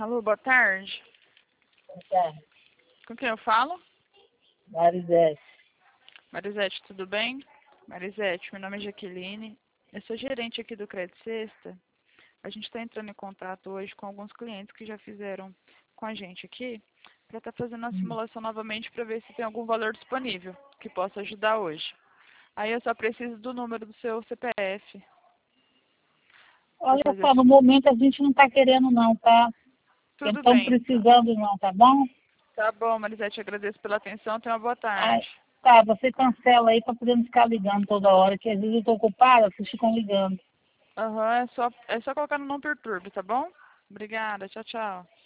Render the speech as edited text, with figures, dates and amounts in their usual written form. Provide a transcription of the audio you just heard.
Alô, boa tarde. Tá, Com quem eu falo? Marisete. Marisete, tudo bem? Marisete, meu nome é Jaqueline. Eu sou gerente aqui do Crédito Sexta. A gente está entrando em contato hoje com alguns clientes que já fizeram com a gente aqui para estar fazendo uma simulação novamente para ver se tem algum valor disponível que possa ajudar hoje. Aí eu só preciso do número do seu CPF. Olha Fazer só, no momento a gente não está querendo não, tá? Não Tudo estamos bem. precisando não, tá bom? Tá bom, Marisete, agradeço pela atenção. Tenha uma boa Ah, tarde. tá, você cancela aí para poder não ficar ligando toda hora, que às vezes eu estou ocupada, vocês ficam ligando. Aham, é só colocar no não perturbe, tá bom? Obrigada, tchau, tchau.